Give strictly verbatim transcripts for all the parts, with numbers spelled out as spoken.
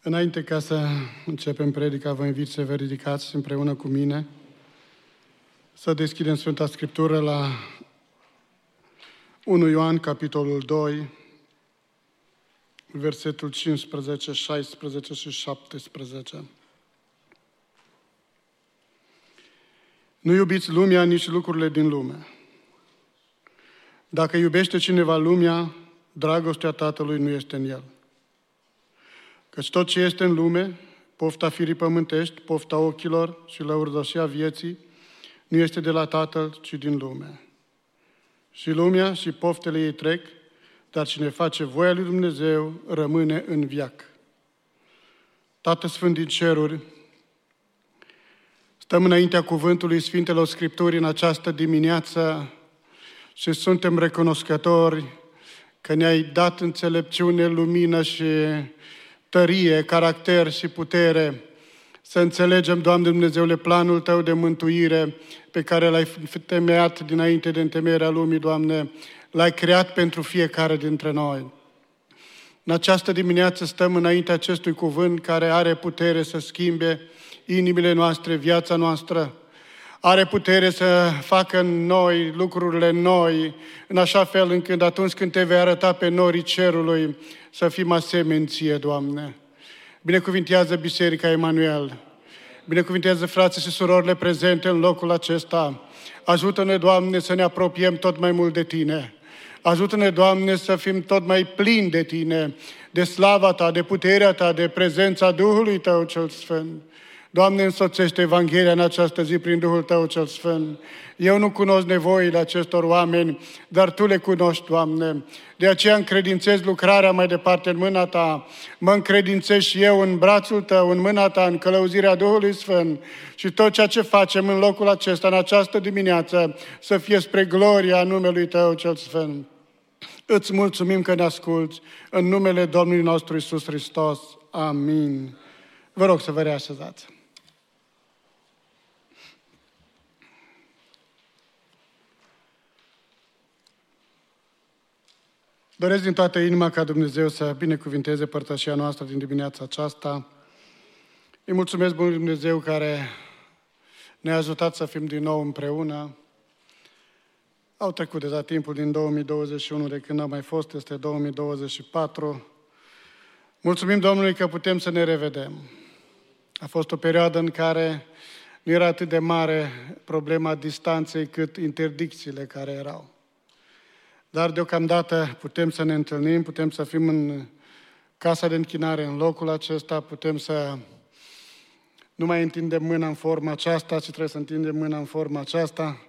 Înainte ca să începem predica, vă invit să vă ridicați împreună cu mine, să deschidem Sfânta Scriptură la unu Ioan, capitolul doi, versetul cincisprezece, șaisprezece și șaptesprezece. Nu iubiți lumea, nici lucrurile din lume. Dacă iubește cineva lumea, dragostea Tatălui nu este în el. Căci tot ce este în lume, pofta firii pământești, pofta ochilor și lăurdoșia vieții, nu este de la Tatăl, ci din lume. Și lumea și poftele ei trec, dar cine face voia lui Dumnezeu rămâne în veac. Tată Sfânt din ceruri, stăm înaintea cuvântului Sfintelor Scripturi în această dimineață și suntem recunoscători că ne-ai dat înțelepciune, lumină și tărie, caracter și putere să înțelegem, Doamne Dumnezeule, planul Tău de mântuire pe care L-ai temeiat dinainte de întemeierea lumii, Doamne, L-ai creat pentru fiecare dintre noi. În această dimineață stăm înaintea acestui cuvânt care are putere să schimbe inimile noastre, viața noastră, are putere să facă în noi lucrurile noi, în așa fel încât atunci când Te vei arăta pe norii cerului, să fim asemeni Ție, Doamne. Binecuvintează Biserica Emanuel, binecuvintează frații și surorile prezente în locul acesta. Ajută-ne, Doamne, să ne apropiem tot mai mult de Tine. Ajută-ne, Doamne, să fim tot mai plini de Tine, de slava Ta, de puterea Ta, de prezența Duhului Tău cel Sfânt. Doamne, însoțește Evanghelia în această zi prin Duhul Tău cel Sfânt. Eu nu cunosc nevoile acestor oameni, dar Tu le cunoști, Doamne. De aceea încredințez lucrarea mai departe în mâna Ta. Mă încredințez și eu în brațul Tău, în mâna Ta, în călăuzirea Duhului Sfânt. Și tot ceea ce facem în locul acesta, în această dimineață, să fie spre gloria numelui Tău cel Sfânt. Îți mulțumim că ne asculți. În numele Domnului nostru Iisus Hristos. Amin. Vă rog să vă reașezați. Doresc din toată inima ca Dumnezeu să binecuvinteze părtășia noastră din dimineața aceasta. Îi mulțumesc Bunului Dumnezeu care ne-a ajutat să fim din nou împreună. Au trecut deja timpul din două mii douăzeci și unu de când am mai fost, este două mii douăzeci și patru. Mulțumim Domnului că putem să ne revedem. A fost o perioadă în care nu era atât de mare problema distanței cât interdicțiile care erau. Dar deocamdată putem să ne întâlnim, putem să fim în casa de închinare, în locul acesta, putem să nu mai întindem mâna în forma aceasta, ci trebuie să întindem mâna în forma aceasta.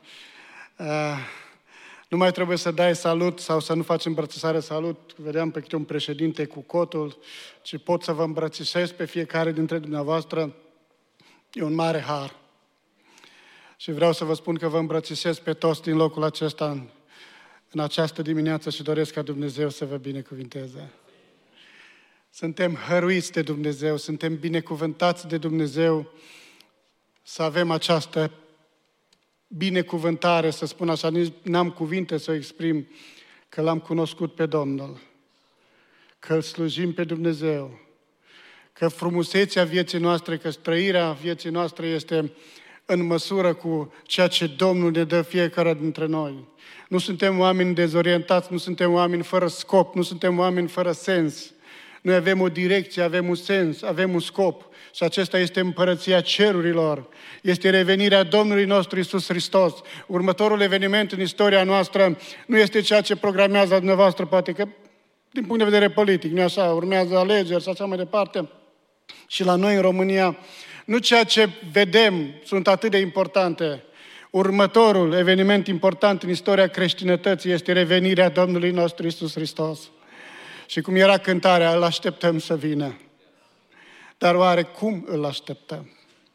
Nu mai trebuie să dai salut sau să nu faci îmbrățișare salut, vedeam pe câte un președinte cu cotul, ci pot să vă îmbrățișez pe fiecare dintre dumneavoastră. E un mare har. Și vreau să vă spun că vă îmbrățișez pe toți din locul acesta în, în această dimineață și doresc ca Dumnezeu să vă binecuvinteze. Suntem hăruiți de Dumnezeu, suntem binecuvântați de Dumnezeu să avem această binecuvântare, să spun așa, nici n-am cuvinte să o exprim, că L-am cunoscut pe Domnul, că Îl slujim pe Dumnezeu, că frumusețea vieții noastre, că trăirea vieții noastre este în măsură cu ceea ce Domnul ne dă fiecare dintre noi. Nu suntem oameni dezorientați, nu suntem oameni fără scop, nu suntem oameni fără sens. Noi avem o direcție, avem un sens, avem un scop. Și acesta este împărăția cerurilor. Este revenirea Domnului nostru Iisus Hristos. Următorul eveniment în istoria noastră nu este ceea ce programează dumneavoastră, poate că din punct de vedere politic, nu așa, urmează alegeri și așa mai departe. Și la noi în România, nu ceea ce vedem sunt atât de importante. Următorul eveniment important în istoria creștinătății este revenirea Domnului nostru Iisus Hristos. Și cum era cântarea, îl așteptăm să vină. Dar oare cum îl așteptăm?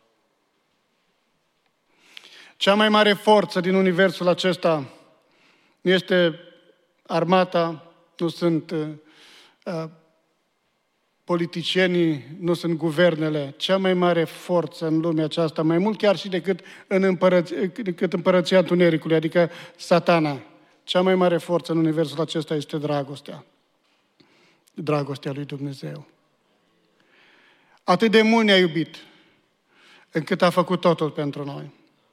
Cea mai mare forță din universul acesta nu este armata, nu sunt uh, politicienii, nu sunt guvernele. Cea mai mare forță în lumea aceasta, mai mult chiar și decât, în împărăț- decât împărăția întunericului, adică Satana. Cea mai mare forță în universul acesta este dragostea. Dragostea lui Dumnezeu. Atât de mult ne-a iubit, încât a făcut totul pentru noi.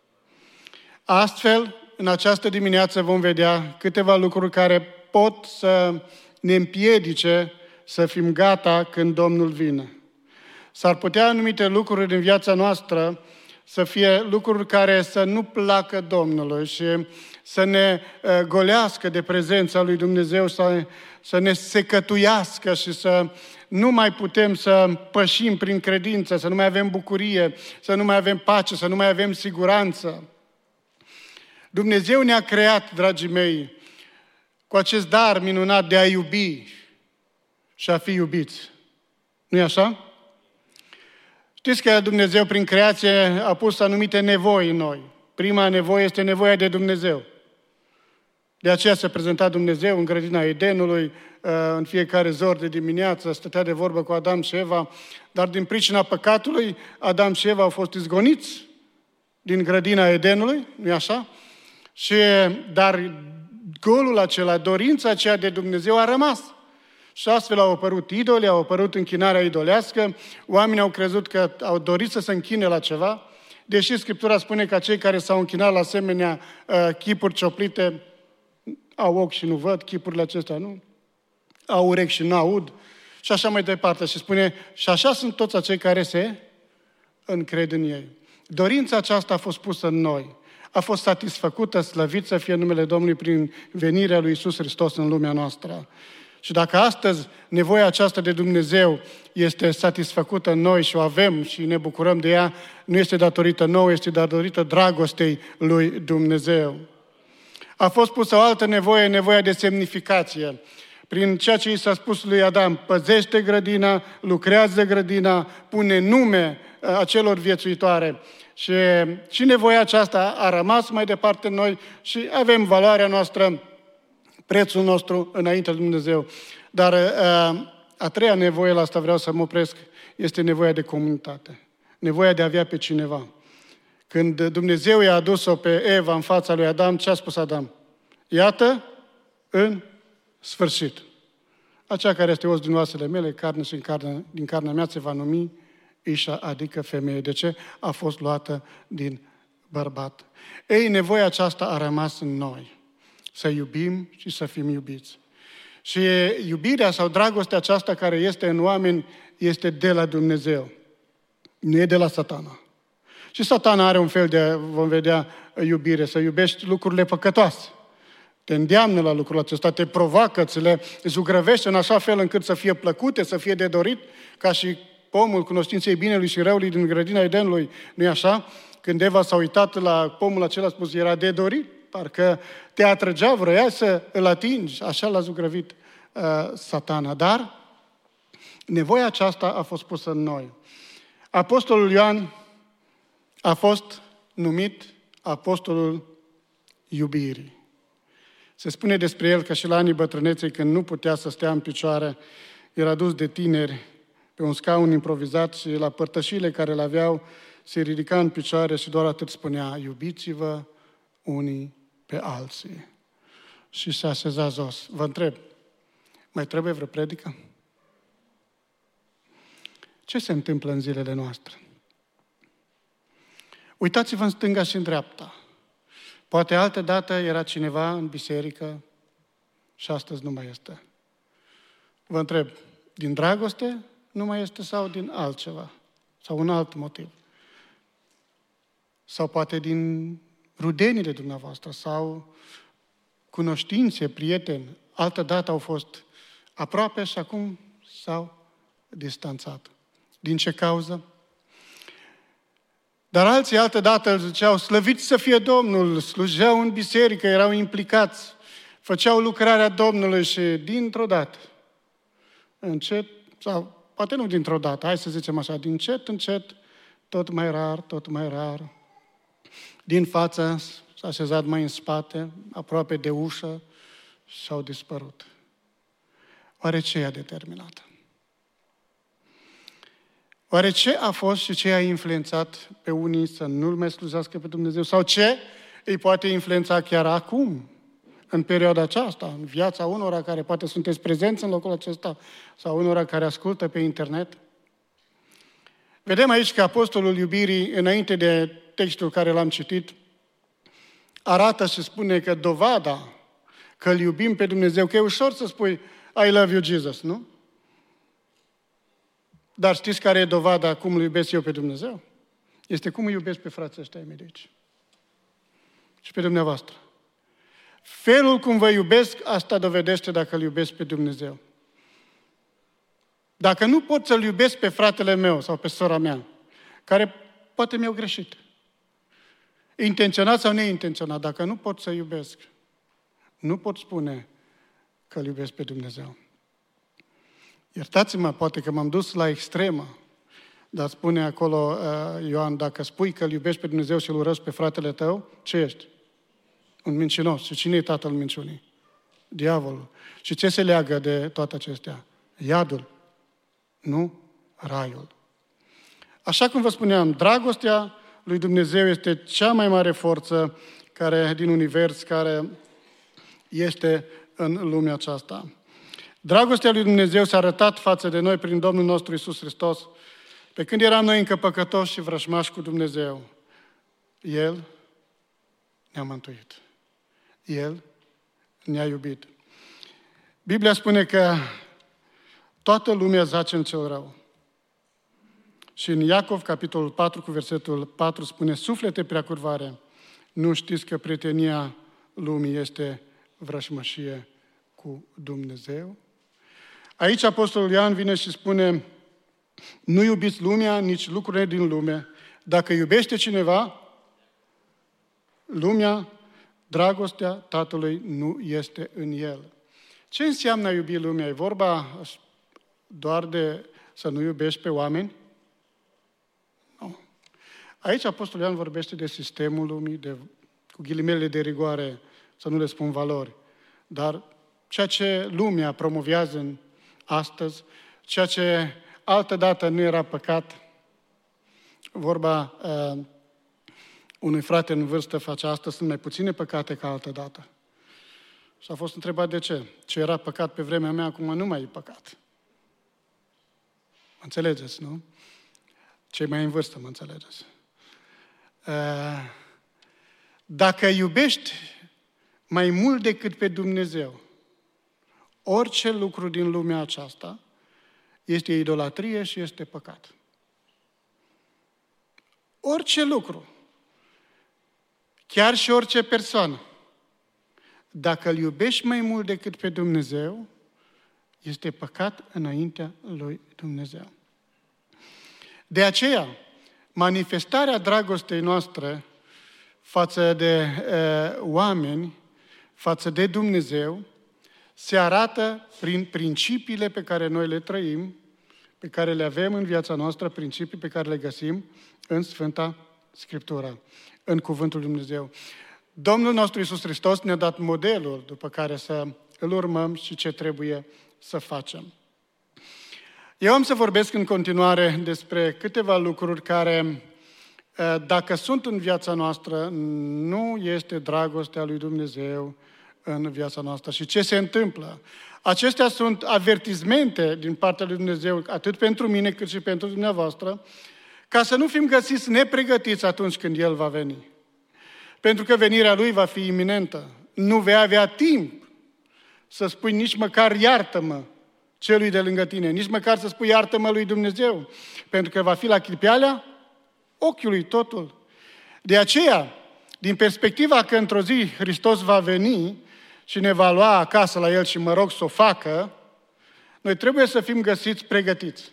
Astfel, în această dimineață vom vedea câteva lucruri care pot să ne împiedice să fim gata când Domnul vine. S-ar putea anumite lucruri din viața noastră să fie lucruri care să nu placă Domnului și să ne golească de prezența lui Dumnezeu, să, să ne secătuiască și să nu mai putem să pășim prin credință, să nu mai avem bucurie, să nu mai avem pace, să nu mai avem siguranță. Dumnezeu ne-a creat, dragii mei, cu acest dar minunat de a iubi și a fi iubiți. Nu-i așa? Știți că Dumnezeu prin creație a pus anumite nevoi în noi. Prima nevoie este nevoia de Dumnezeu. De aceea s-a prezentat Dumnezeu în grădina Edenului, în fiecare zor de dimineață, stătea de vorbă cu Adam și Eva, dar din pricina păcatului, Adam și Eva au fost izgoniți din grădina Edenului, nu-i așa? Și, dar golul acela, dorința aceea de Dumnezeu a rămas. Și astfel au apărut idoli, au apărut închinarea idolească, oamenii au crezut că au dorit să se închine la ceva, deși Scriptura spune că cei care s-au închinat la asemenea uh, chipuri cioplite au ochi și nu văd, chipurile acestea nu, au urechi și nu aud, și așa mai departe. Și spune, și așa sunt toți acei care se încred în ei. Dorința aceasta a fost pusă în noi, a fost satisfăcută, slăvit să fie numele Domnului prin venirea lui Iisus Hristos în lumea noastră. Și dacă astăzi nevoia aceasta de Dumnezeu este satisfăcută în noi și o avem și ne bucurăm de ea, nu este datorită nouă, este datorită dragostei lui Dumnezeu. A fost pusă o altă nevoie, nevoia de semnificație. Prin ceea ce i s-a spus lui Adam, păzește grădina, lucrează grădina, pune nume acelor viețuitoare. Și, și nevoia aceasta a rămas mai departe în noi și avem valoarea noastră, prețul nostru înainte de Dumnezeu. Dar a treia nevoie, la asta vreau să mă opresc, este nevoia de comunitate. Nevoia de a avea pe cineva. Când Dumnezeu i-a adus-o pe Eva în fața lui Adam, ce a spus Adam? Iată, în sfârșit. Acea care este os din oasele mele, carne și carne, din carnea mea se va numi Ișa, adică femeie. De ce? A fost luată din bărbat. Ei, nevoia aceasta a rămas în noi. Să iubim și să fim iubiți. Și iubirea sau dragostea aceasta care este în oameni este de la Dumnezeu. Nu e de la Satana. Și Satana are un fel de, vom vedea, iubire, să iubești lucrurile păcătoase. Te îndeamnă la lucrul acesta, te provoacă, ți le zugrăvește în așa fel încât să fie plăcute, să fie de dorit, ca și pomul cunoștinței binelui și răului din grădina Edenului, nu-i așa? Când Eva s-a uitat la pomul acela, a spus, era de dorit, parcă te atrăgea, vroia să îl atingi, așa l-a zugrăvit uh, Satana. Dar nevoia aceasta a fost pusă în noi. Apostolul Ioan a fost numit apostolul iubirii. Se spune despre el că și la anii bătrâneței, când nu putea să stea în picioare, era dus de tineri pe un scaun improvizat și la părtășile care le aveau se ridica în picioare și doar atât spunea, iubiți-vă unii pe alții. Și se așeza jos. Vă întreb, mai trebuie vreo predică? Ce se întâmplă în zilele noastre? Uitați-vă în stânga și în dreapta. Poate altă dată era cineva în biserică și astăzi nu mai este. Vă întreb, din dragoste nu mai este sau din altceva? Sau un alt motiv? Sau poate din rudenile dumneavoastră sau cunoștințe, prieteni. Altă dată au fost aproape și acum s-au distanțat. Din ce cauză? Dar alții altă dată îl ziceau, slăvit să fie Domnul, slujeau în biserică, erau implicați, făceau lucrarea Domnului și dintr-o dată, încet, sau poate nu dintr-o dată, hai să zicem așa, din încet, încet, tot mai rar, tot mai rar, din față s-a așezat mai în spate, aproape de ușă și au dispărut. Oare ce i-a determinat? Oare ce a fost și ce a influențat pe unii să nu-L mai slujească pe Dumnezeu? Sau ce îi poate influența chiar acum, în perioada aceasta, în viața unora care poate sunteți prezenți în locul acesta, sau unora care ascultă pe internet? Vedem aici că apostolul iubirii, înainte de textul care l-am citit, arată și spune că dovada că îl iubim pe Dumnezeu, că e ușor să spui I love you, Jesus, nu? Dar știți care e dovada cum îl iubesc eu pe Dumnezeu? Este cum îi iubesc pe frații ăștia mei de aici. Și pe dumneavoastră. Felul cum vă iubesc, asta dovedește dacă îl iubesc pe Dumnezeu. Dacă nu pot să-l iubesc pe fratele meu sau pe sora mea, care poate mi-au greșit, intenționat sau neintenționat, dacă nu pot să iubesc, nu pot spune că îl iubesc pe Dumnezeu. Iertați-mă, poate că m-am dus la extremă, dar spune acolo Ioan, dacă spui că îl iubești pe Dumnezeu și îl urăști pe fratele tău, ce ești? Un mincinos. Și cine e tatăl minciunii? Diavolul. Și ce se leagă de toate acestea? Iadul. Nu raiul. Așa cum vă spuneam, dragostea lui Dumnezeu este cea mai mare forță care, din univers care este în lumea aceasta. Dragostea lui Dumnezeu s-a arătat față de noi prin Domnul nostru Iisus Hristos, pe când eram noi încă păcătoși și vrășmași cu Dumnezeu. El ne-a mântuit. El ne-a iubit. Biblia spune că toată lumea zace în cel rău. Și în Iacov, capitolul patru, cu versetul patru, spune, suflete preacurvare, nu știți că prietenia lumii este vrășmășie cu Dumnezeu? Aici apostolul Ioan vine și spune, nu iubiți lumea, nici lucrurile din lume. Dacă iubește cineva, lumea, dragostea Tatălui nu este în el. Ce înseamnă a iubi lumea? E vorba doar de să nu iubești pe oameni? Nu. Aici apostolul Ioan vorbește de sistemul lumii, de, cu ghilimele de rigoare, să nu le spun valori, dar ceea ce lumea promovează în astăzi, ceea ce altădată nu era păcat. Vorba uh, unui frate în vârstă face astăzi, sunt mai puține păcate ca altădată. Și a fost întrebat de ce. Ce era păcat pe vremea mea, acum nu mai e păcat. Mă înțelegeți, nu? Cei mai în vârstă, mă înțelegeți. Uh, dacă iubești mai mult decât pe Dumnezeu, orice lucru din lumea aceasta este idolatrie și este păcat. Orice lucru, chiar și orice persoană, dacă îl iubești mai mult decât pe Dumnezeu, este păcat înaintea lui Dumnezeu. De aceea, manifestarea dragostei noastre față de uh, oameni, față de Dumnezeu, se arată prin principiile pe care noi le trăim, pe care le avem în viața noastră, principii pe care le găsim în Sfânta Scriptură, în Cuvântul lui Dumnezeu. Domnul nostru Iisus Hristos ne-a dat modelul după care să îl urmăm și ce trebuie să facem. Eu am să vorbesc în continuare despre câteva lucruri care, dacă sunt în viața noastră, nu este dragostea lui Dumnezeu în viața noastră. Și ce se întâmplă? Acestea sunt avertizmente din partea lui Dumnezeu, atât pentru mine cât și pentru dumneavoastră, ca să nu fim găsiți nepregătiți atunci când El va veni. Pentru că venirea Lui va fi iminentă. Nu vei avea timp să spui nici măcar iartă-mă celui de lângă tine, nici măcar să spui iartă-mă lui Dumnezeu, pentru că va fi la clipealea ochiului totul. De aceea, din perspectiva că într-o zi Hristos va veni și ne va lua acasă la El și mă rog să o facă, noi trebuie să fim găsiți pregătiți.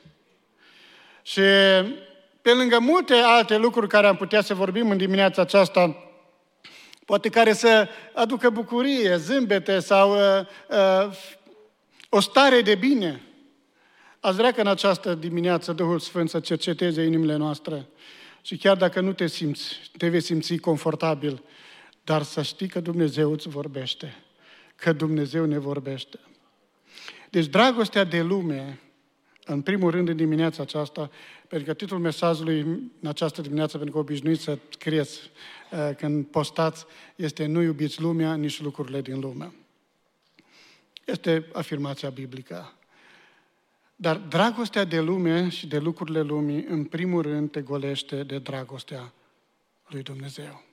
Și pe lângă multe alte lucruri care am putea să vorbim în dimineața aceasta, poate care să aducă bucurie, zâmbete sau uh, uh, o stare de bine, aș vrea că în această dimineață Duhul Sfânt să cerceteze inimile noastre și chiar dacă nu te simți, te vei simți confortabil, dar să știi că Dumnezeu îți vorbește, că Dumnezeu ne vorbește. Deci dragostea de lume, în primul rând în dimineața aceasta, pentru că titlul mesajului în această dimineață, pentru că obișnuiți să scrieți uh, când postați, este nu iubiți lumea, nici lucrurile din lume. Este afirmația biblică. Dar dragostea de lume și de lucrurile lumii, în primul rând, te golește de dragostea lui Dumnezeu.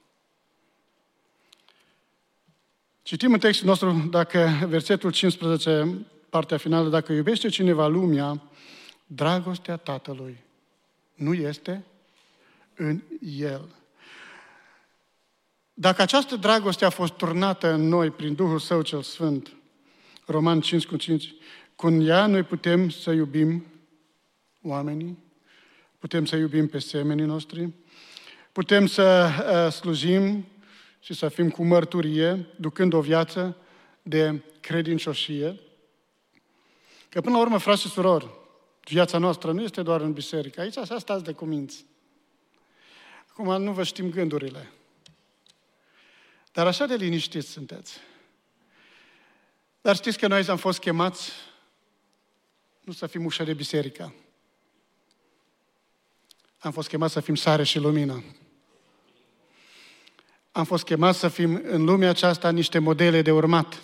Citim în textul nostru, dacă versetul cincisprezece, partea finală, dacă iubește cineva lumea, dragostea Tatălui nu este în el. Dacă această dragoste a fost turnată în noi prin Duhul Său cel Sfânt, Roman cinci cu cinci, cu ea noi putem să iubim oamenii, putem să iubim pe semenii noștri, putem să uh, slujim și să fim cu mărturie, ducând o viață de credincioșie. Că până la urmă, frați și surori, viața noastră nu este doar în biserică. Aici așa stați de cuminți. Acum nu vă știm gândurile. Dar așa de liniștiți sunteți. Dar știți că noi am fost chemați nu să fim ușă de biserică. Am fost chemați să fim sare și lumină. Am fost chemați să fim în lumea aceasta niște modele de urmat.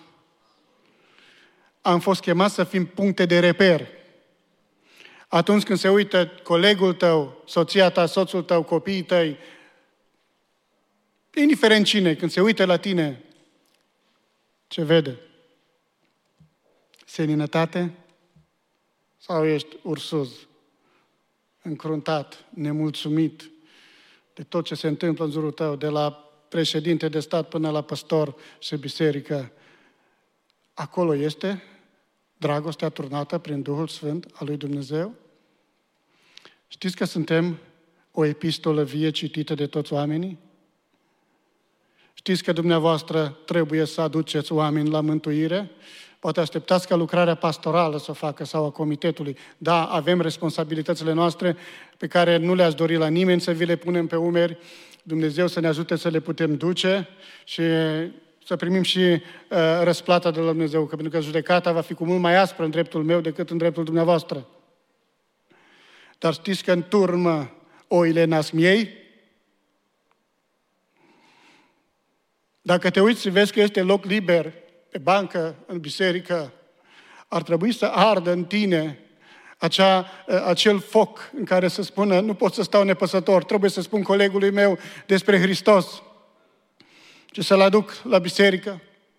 Am fost chemați să fim puncte de reper. Atunci când se uită colegul tău, soția ta, soțul tău, copiii tăi, indiferent cine, când se uită la tine, ce vede? Seninătate? Sau ești ursuz, încruntat, nemulțumit de tot ce se întâmplă în jurul tău, de la președinte de stat până la păstor și biserică? Acolo este dragostea turnată prin Duhul Sfânt al lui Dumnezeu? Știți că suntem o epistolă vie citită de toți oamenii? Știți că dumneavoastră trebuie să aduceți oameni la mântuire? Poate așteptați ca lucrarea pastorală să o facă sau a comitetului. Da, avem responsabilitățile noastre pe care nu le-ați dori la nimeni să vi le punem pe umeri. Dumnezeu să ne ajute să le putem duce și să primim și uh, răsplata de la Dumnezeu, că pentru că judecata va fi cu mult mai aspră în dreptul meu decât în dreptul dumneavoastră. Dar știți că în turmă oile nasc miei? Dacă te uiți și vezi că este loc liber pe bancă, în biserică, ar trebui să ardă în tine acea, acel foc în care să spună, nu pot să stau nepăsător, trebuie să spun colegului meu despre Hristos și să-l aduc la biserică.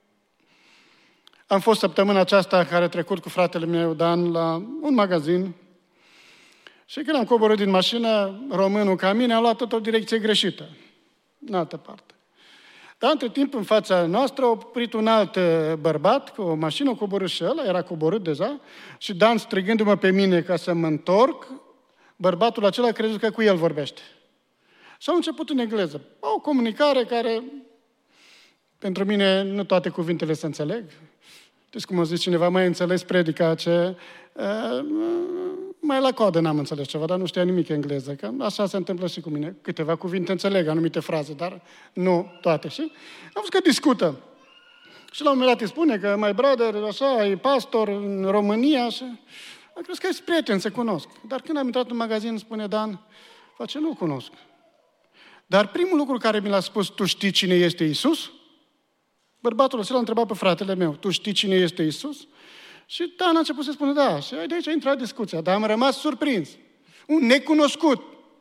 Am fost săptămâna aceasta care a trecut cu fratele meu Dan la un magazin și când am coborât din mașină, românul ca mine a luat tot o direcție greșită, în altă parte. Dar între timp, în fața noastră, a oprit un alt bărbat cu o mașină, a coborât și ăla, era coborât deja, și Dan, strigându-mă pe mine ca să mă întorc, bărbatul acela a crezut că cu el vorbește. Și au început în engleză. O comunicare care, pentru mine, nu toate cuvintele se înțeleg. Știți cum a zis cineva, mai înțeles predica ce... Uh, mai la coadă n-am înțeles ceva, dar nu știa nimic engleză, că așa se întâmplă și cu mine. Câteva cuvinte înțeleg, anumite fraze, dar nu toate. Și am văzut că discută. Și la un moment dat îi spune că my brother, așa, e pastor în România și am crezut că e prieten, se cunosc. Dar când am intrat în magazin, spune Dan, face, nu cunosc. Dar primul lucru care mi l-a spus, tu știi cine este Iisus? Bărbatul ăsta l-a întrebat pe fratele meu, tu știi cine este Iisus? Și Dan a început să spună, da, și de aici a intrat discuția, dar am rămas surprins. Un necunoscut.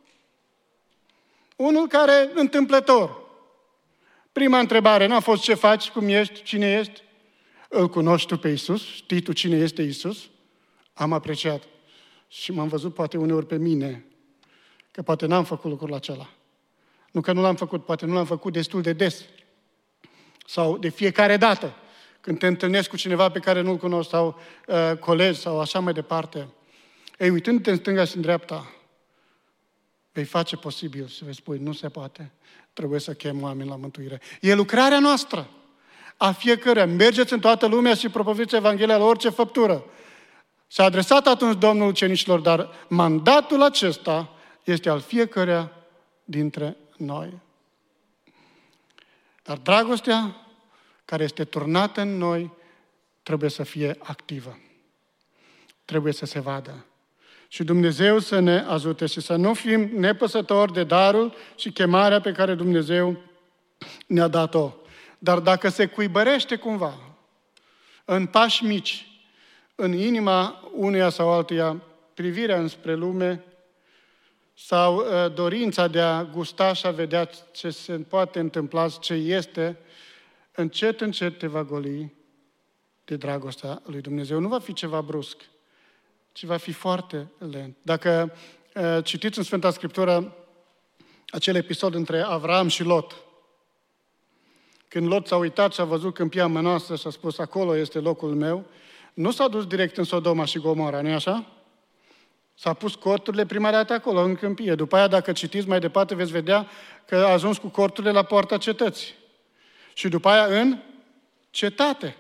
Unul care, întâmplător. Prima întrebare n-a fost ce faci, cum ești, cine ești? Îl cunoști tu pe Iisus? Știi tu cine este Iisus? Am apreciat. Și m-am văzut poate uneori pe mine, că poate n-am făcut lucrul acela. Nu că nu l-am făcut, poate nu l-am făcut destul de des. Sau de fiecare dată. Când te întâlnești cu cineva pe care nu-l cunoști, sau uh, colegi, sau așa mai departe. Ei, uitându-te în stânga și în dreapta, vei face posibil și vei spune, nu se poate, trebuie să chem oameni la mântuire. E lucrarea noastră, a fiecăruia. Mergeți în toată lumea și propovăduiți Evanghelia la orice făptură. S-a adresat atunci Domnul ucenicilor, dar mandatul acesta este al fiecăruia dintre noi. Dar dragostea care este turnată în noi, trebuie să fie activă. Trebuie să se vadă. Și Dumnezeu să ne ajute și să nu fim nepăsători de darul și chemarea pe care Dumnezeu ne-a dat-o. Dar dacă se cuibărește cumva, în pași mici, în inima uneia sau altuia privirea înspre lume sau uh, dorința de a gusta și a vedea ce se poate întâmpla, ce este, încet, încet te va goli de dragostea lui Dumnezeu. Nu va fi ceva brusc, ci va fi foarte lent. Dacă uh, citiți în Sfânta Scriptură acel episod între Avram și Lot, când Lot s-a uitat și a văzut câmpia mănoasă și a spus, acolo este locul meu, nu s-a dus direct în Sodoma și Gomora, nu-i așa? S-a pus corturile prima dată acolo, în câmpie. După aia, dacă citiți mai departe, veți vedea că a ajuns cu corturile la poarta cetății. Și după aia în cetate.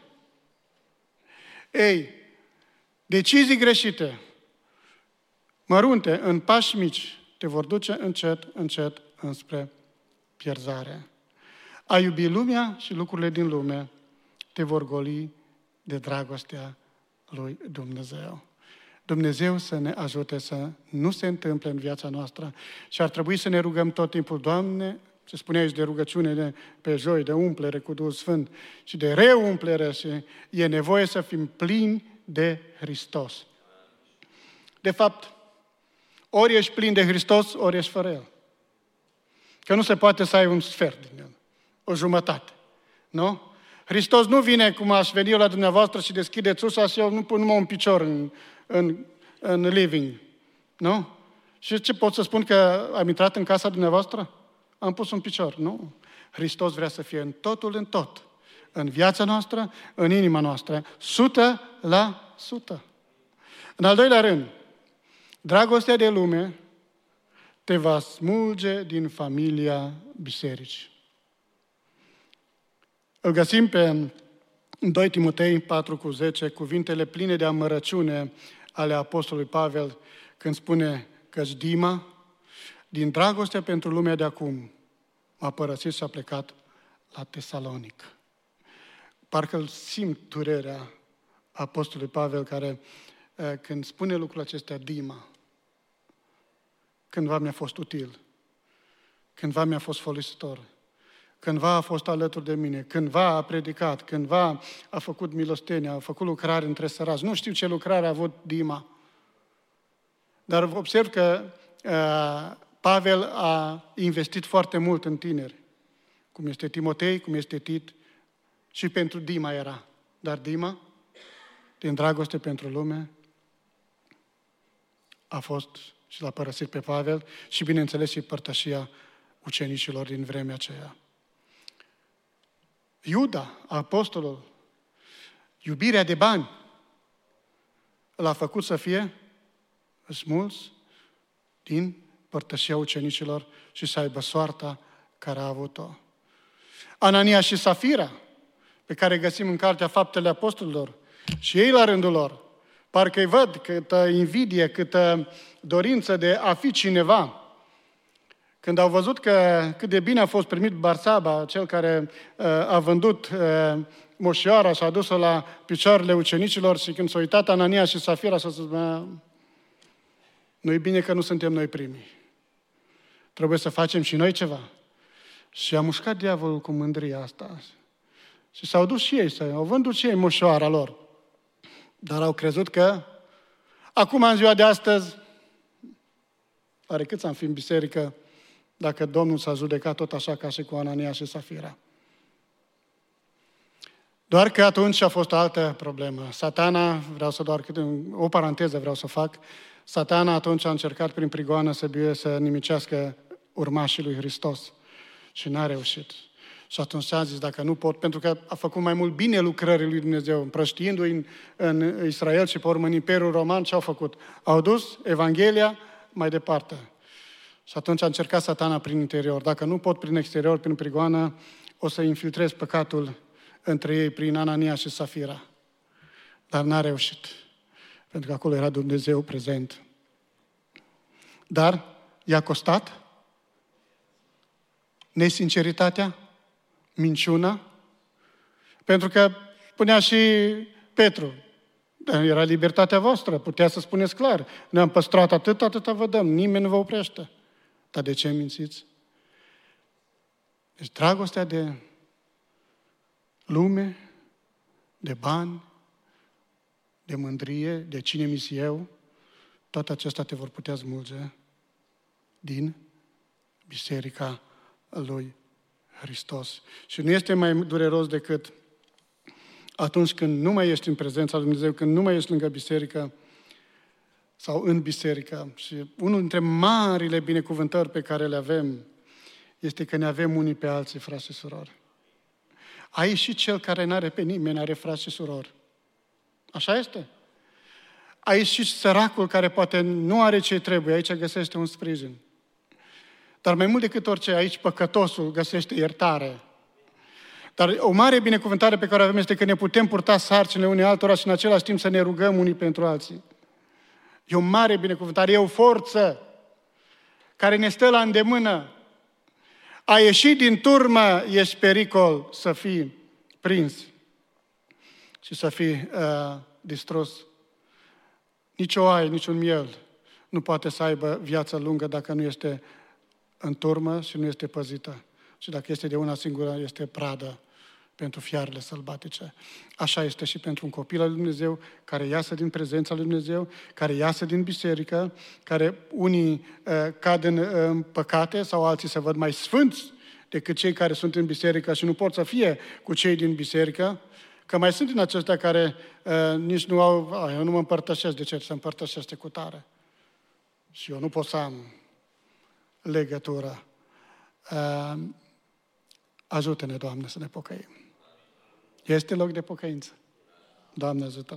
Ei, decizii greșite, mărunte, în pași mici, te vor duce încet, încet înspre pierzare. A iubi lumea și lucrurile din lume te vor goli de dragostea lui Dumnezeu. Dumnezeu să ne ajute să nu se întâmple în viața noastră și ar trebui să ne rugăm tot timpul, Doamne, se spune aici de rugăciune de pe joi, de umplere cu Duhul Sfânt și de reumplere și e nevoie să fim plini de Hristos. De fapt, ori ești plin de Hristos, ori ești fără El. Că nu se poate să ai un sfert din El, o jumătate, nu? Hristos nu vine cum aș veni eu la dumneavoastră și deschideți ușa și eu nu pun numai un picior în, în, în living, nu? Și ce pot să spun că am intrat în casa dumneavoastră? Am pus un picior, nu? Hristos vrea să fie în totul, în tot. În viața noastră, în inima noastră, sută la sută. În al doilea rând, dragostea de lume te va smulge din familia bisericii. Îl găsim pe doi Timotei patru cu zece, cuvintele pline de amărăciune ale apostolului Pavel, când spune că Dima, din dragostea pentru lumea de acum, m-a părăsit și a plecat la Tesalonic. Parcă îl simt durerea apostolului Pavel, care când spune lucrul acestea, Dima, cândva mi-a fost util, cândva mi-a fost folositor, cândva a fost alături de mine, cândva a predicat, cândva a făcut milostenie, a făcut lucrare între săraci. Nu știu ce lucrare a avut Dima, dar observ că uh, Pavel a investit foarte mult în tineri, cum este Timotei, cum este Tit, și pentru Dima era. Dar Dima, din dragoste pentru lume, a fost și l-a părăsit pe Pavel și, bineînțeles, și părtășia ucenicilor din vremea aceea. Iuda, apostolul, iubirea de bani, l-a făcut să fie smuls din părtășia ucenicilor și să aibă soarta care a avut-o. Anania și Safira, pe care găsim în Cartea Faptele Apostolilor, și ei la rândul lor, parcă îi văd câtă invidie, câtă dorință de a fi cineva. Când au văzut că cât de bine a fost primit Barsaba, cel care uh, a vândut uh, moșioara și a dus-o la picioarele ucenicilor, și când s-a uitat Anania și Safira, s-a zis, nu-i bine că nu suntem noi primii. Trebuie să facem și noi ceva. Și a mușcat diavolul cu mândria asta. Și s-au dus și ei, au vândut și ei moșoara lor. Dar au crezut că acum, în ziua de astăzi, pare cât am fi în biserică, dacă Domnul s-a judecat tot așa ca și cu Anania și Safira. Doar că atunci a fost o altă problemă. Satana, vreau să doar câte o paranteză vreau să fac, Satana atunci a încercat prin prigoană să biuie, să nimicească urmașii lui Hristos și n-a reușit. Și atunci a zis, dacă nu pot, pentru că a făcut mai mult bine lucrării lui Dumnezeu, împrăștiindu-i în, în Israel și pe urmă în Imperiul Roman, ce au făcut? Au dus Evanghelia mai departe. Și atunci a încercat Satana prin interior. Dacă nu pot prin exterior, prin prigoană, o să infiltrez păcatul între ei prin Anania și Safira. Dar n-a reușit. Pentru că acolo era Dumnezeu prezent. Dar i-a costat nesinceritatea, minciuna, pentru că spunea și Petru, era libertatea voastră, putea să spuneți clar, ne-am păstrat atât, atâta vă dăm, nimeni nu vă oprește. Dar de ce mințiți? Deci dragostea de lume, de bani, de mândrie, de cine mi eu, toate acestea te vor putea smulge din biserica lui Hristos. Și nu este mai dureros decât atunci când nu mai ești în prezența lui Dumnezeu, când nu mai ești lângă biserică sau în biserică. Și unul dintre marile binecuvântări pe care le avem este că ne avem unii pe alții, frați și surori. Aici și cel care n-are pe nimeni are frați și surori. Așa este. Aici și săracul care poate nu are ce trebuie, aici găsește un sprijin. Dar mai mult decât orice, aici păcătosul găsește iertare. Dar o mare binecuvântare pe care o avem este că ne putem purta sarcinile unii altora și în același timp să ne rugăm unii pentru alții. E o mare binecuvântare, e o forță care ne stă la îndemână. A ieși din turmă ești pericol să fii prins și să fii uh, distrus. Nici o oaie, nici un miel nu poate să aibă viață lungă dacă nu este în turmă și nu este păzită. Și dacă este de una singură, este pradă pentru fiarele sălbatice. Așa este și pentru un copil al lui Dumnezeu care iasă din prezența lui Dumnezeu, care iasă din biserică, care unii uh, cad în uh, păcate sau alții se văd mai sfânți decât cei care sunt în biserică și nu pot să fie cu cei din biserică, că mai sunt din acestea care uh, nici nu au, a, eu nu mă împărtășesc, de ce să împărtășește cu tare? Și eu nu pot să am legătură. Uh, ajută-ne, Doamne, să ne pocăim. Este loc de pocăință. Doamne, ajută.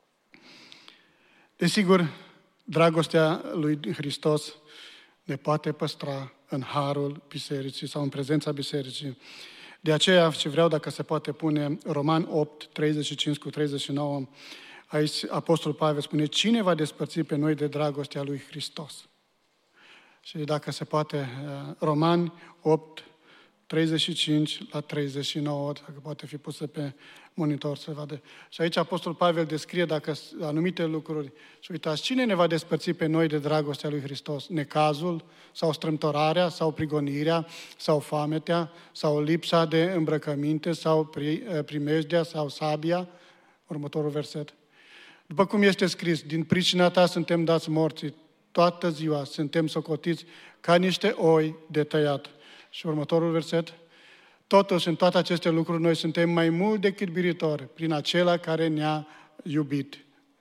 Desigur, dragostea lui Hristos ne poate păstra în harul bisericii sau în prezența bisericii. De aceea, și vreau dacă se poate pune Roman opt, treizeci și cinci cu treizeci și nouă, aici Apostolul Pavel spune, cine va despărți pe noi de dragostea lui Hristos? Și dacă se poate, Romani opt, treizeci și cinci la treizeci și nouă, dacă poate fi pusă pe monitor să vadă. Și aici Apostolul Pavel descrie dacă anumite lucruri. Și uitați, cine ne va despărți pe noi de dragostea lui Hristos? Necazul, sau strâmtorarea, sau prigonirea, sau foametea, sau lipsa de îmbrăcăminte, sau primejdea, sau sabia? Următorul verset. După cum este scris, din pricina ta suntem dați morți, toată ziua suntem socotiți ca niște oi de tăiat. Și următorul verset. Totuși, în toate aceste lucruri, noi suntem mai mult decât biritori prin acela care ne-a iubit.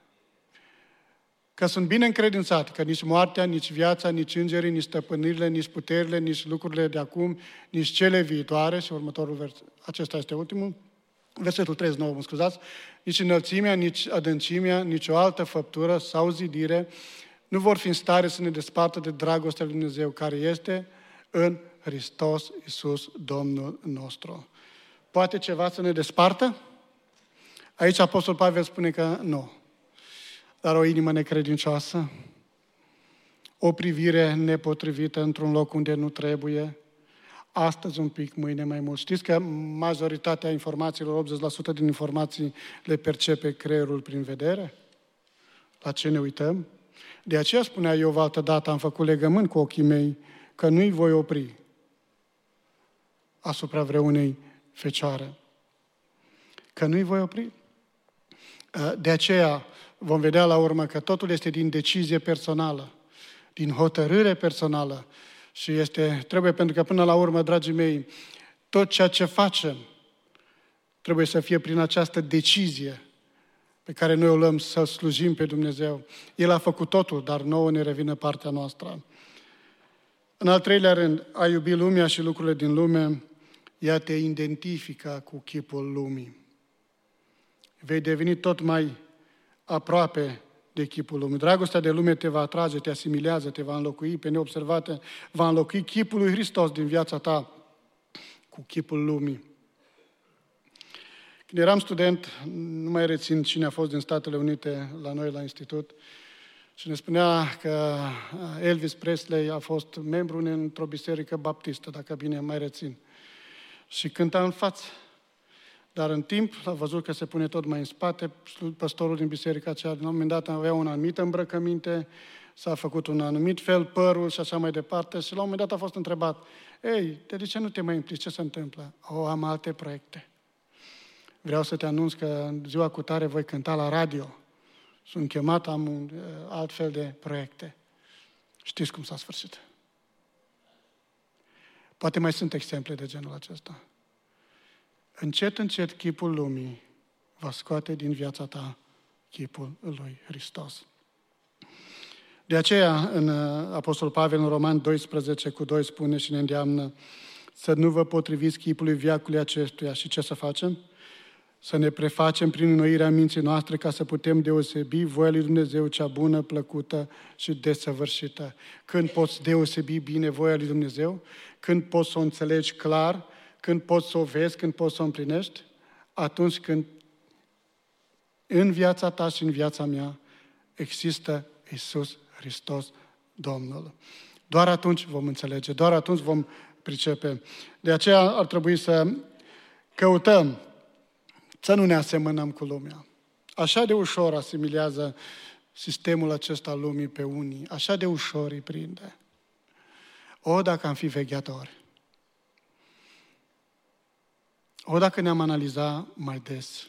Că sunt bine încredințat că nici moartea, nici viața, nici îngerii, nici stăpânirile, nici puterile, nici lucrurile de acum, nici cele viitoare, și următorul verset, acesta este ultimul, versetul treizeci și nouă, mă scuzați, nici înălțimea, nici adâncimea, nici o altă făptură sau zidire nu vor fi în stare să ne despartă de dragostea lui Dumnezeu, care este în Hristos Iisus, Domnul nostru. Poate ceva să ne despartă? Aici Apostol Pavel spune că nu. Dar o inimă necredincioasă, o privire nepotrivită într-un loc unde nu trebuie, astăzi un pic, mâine mai mult. Știți că majoritatea informațiilor, optzeci la sută din informații, le percepe creierul prin vedere? La ce ne uităm? De aceea spunea Iov altă dată, am făcut legământ cu ochii mei, că nu-i voi opri asupra vreunei fecioare. Că nu-i voi opri. De aceea vom vedea la urmă că totul este din decizie personală, din hotărâre personală și este, trebuie, pentru că până la urmă, dragii mei, tot ceea ce facem trebuie să fie prin această decizie pe care noi o luăm să slujim pe Dumnezeu. El a făcut totul, dar nouă ne revine partea noastră. În al treilea rând, a iubi lumea și lucrurile din lume, ea te identifică cu chipul lumii. Vei deveni tot mai aproape de chipul lumii. Dragostea de lume te va atrage, te asimilează, te va înlocui pe neobservate, va înlocui chipul lui Hristos din viața ta cu chipul lumii. Când eram student, nu mai rețin cine a fost din Statele Unite la noi la institut, și ne spunea că Elvis Presley a fost membru într-o biserică baptistă, dacă bine mai rețin. Și cânta în față. Dar în timp a văzut că se pune tot mai în spate, păstorul din biserica aceea, la un moment dat avea un anumit îmbrăcăminte, s-a făcut un anumit fel, părul și așa mai departe, și la un moment dat a fost întrebat, ei, de ce nu te mai implici? Ce se întâmplă? O, am alte proiecte. Vreau să te anunț că în ziua cu tare voi cânta la radio. sunt chemat, am un alt fel de proiecte. Știți cum s-a sfârșit. Poate mai sunt exemple de genul acesta. Încet, încet, chipul lumii va scoate din viața ta chipul lui Hristos. De aceea, în Apostolul Pavel, în Roman doisprezece cu doi, spune și ne îndeamnă să nu vă potriviți chipului veacului acestuia. Și ce să facem? Să ne prefacem prin înnoirea minții noastre ca să putem deosebi voia lui Dumnezeu cea bună, plăcută și desăvârșită. Când poți deosebi bine voia lui Dumnezeu? Când poți să o înțelegi clar? Când poți să o vezi? Când poți să o împlinești? Atunci când în viața ta și în viața mea există Iisus Hristos, Domnul. Doar atunci vom înțelege, doar atunci vom pricepe. De aceea ar trebui să căutăm să nu ne asemănăm cu lumea. Așa de ușor asimilează sistemul acesta al lumii pe unii, așa de ușor îi prinde. O, dacă am fi vegheatori. O, dacă ne-am analizat mai des.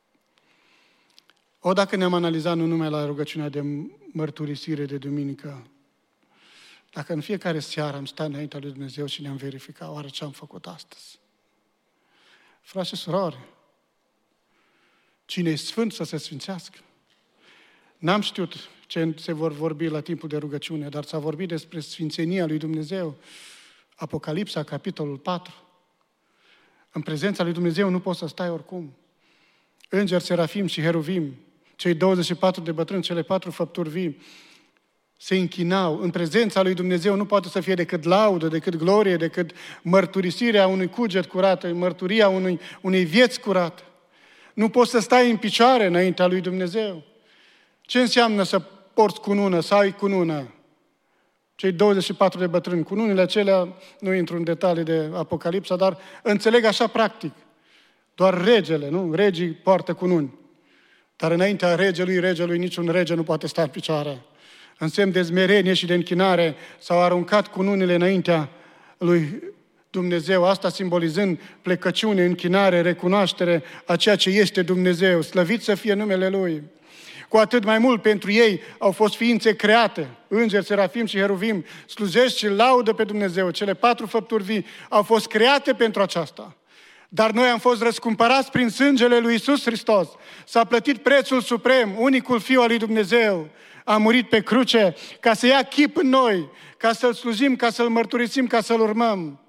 O, dacă ne-am analizat nu numai la rugăciunea de mărturisire de duminică, dacă în fiecare seară am stat înaintea lui Dumnezeu și ne-am verificat oare ce am făcut astăzi. Frați și surori, cine e sfânt să se sfințească. N-am știut ce se vor vorbi la timpul de rugăciune, dar s-a vorbit despre sfințenia lui Dumnezeu. Apocalipsa, capitolul patru. În prezența lui Dumnezeu nu poți să stai oricum. Îngeri, serafim și heruvim, cei douăzeci și patru de bătrâni, cele patru făpturi vii, se închinau. În prezența lui Dumnezeu nu poate să fie decât laudă, decât glorie, decât mărturisirea unui cuget curat, mărturia unui, unei vieți curate. Nu poți să stai în picioare înaintea lui Dumnezeu. Ce înseamnă să porți cunună, să ai cunună? Cei douăzeci și patru de bătrâni, cununile acelea, nu intru în detalii de Apocalipsa, dar înțeleg așa practic. Doar regele, nu? Regii poartă cununi. Dar înaintea regelui, regelui, niciun rege nu poate sta în picioare. În semn de smerenie și de închinare s-au aruncat cununile înaintea lui Dumnezeu, asta simbolizând plecăciune, închinare, recunoaștere a ceea ce este Dumnezeu. Slăvit să fie numele Lui. Cu atât mai mult pentru ei au fost ființe create, îngeri, serafim și heruvim, slujești și laudă pe Dumnezeu. Cele patru făpturi vii au fost create pentru aceasta. Dar noi am fost răscumpărați prin sângele lui Iisus Hristos. S-a plătit prețul suprem, unicul Fiu al lui Dumnezeu. A murit pe cruce ca să ia chip în noi, ca să-L slujim, ca să-L mărturisim, ca să-L urmăm.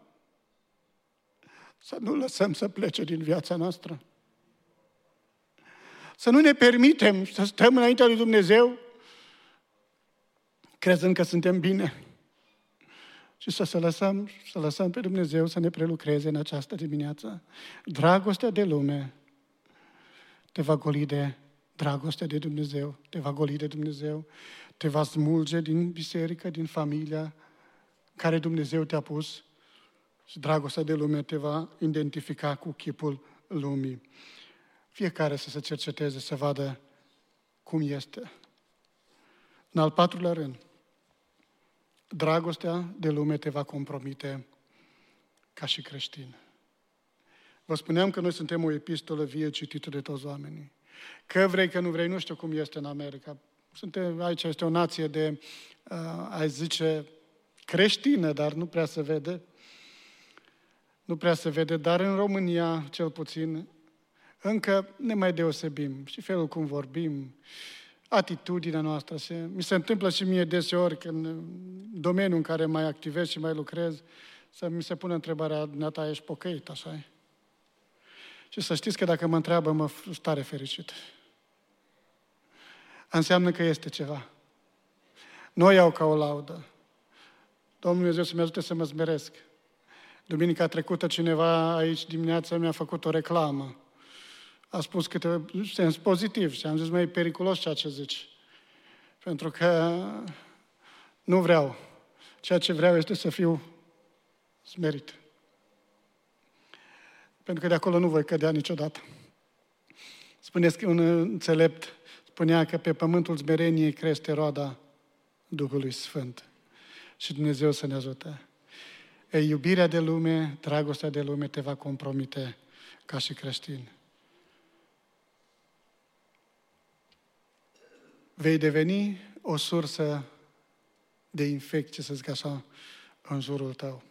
Să nu lăsăm să plece din viața noastră. Să nu ne permitem să stăm înaintea lui Dumnezeu crezând că suntem bine. Și să, să, lăsăm, să lăsăm pe Dumnezeu să ne prelucreze în această dimineață. Dragostea de lume te va goli de dragostea de Dumnezeu, te va goli de Dumnezeu, te va smulge din biserică, din familia în care Dumnezeu te-a pus și dragostea de lume te va identifica cu chipul lumii. Fiecare să se cerceteze, să vadă cum este. În al patrulea rând, dragostea de lume te va compromite ca și creștin. Vă spuneam că noi suntem o epistolă vie citită de toți oamenii. Că vrei, că nu vrei, nu știu cum este în America. Suntem, aici este o nație de, uh, aș zice, creștină, dar nu prea se vede. Nu prea se vede, dar în România, cel puțin, încă ne mai deosebim. Și felul cum vorbim, atitudinea noastră. Se, mi se întâmplă și mie deseori, că în domeniul în care mai activez și mai lucrez, să mi se pune întrebarea, dumneata, ești pocăit, așa-i? Și să știți că dacă mă întreabă, mă stare fericit. Înseamnă că este ceva. Nu o iau ca o laudă. Domnul Dumnezeu să-mi ajute să mă smeresc. Duminica trecută cineva aici dimineața mi-a făcut o reclamă. A spus câte sens pozitiv și am zis, măi, e periculos ceea ce zici. Pentru că nu vreau. Ceea ce vreau este să fiu smerit. Pentru că de acolo nu voi cădea niciodată. Spuneți că un înțelept spunea că pe pământul smereniei crește roada Duhului Sfânt. Și Dumnezeu să ne ajute. Ei, iubirea de lume, dragostea de lume te va compromite ca și creștin. vei deveni o sursă de infecție, să zic așa, în jurul tău.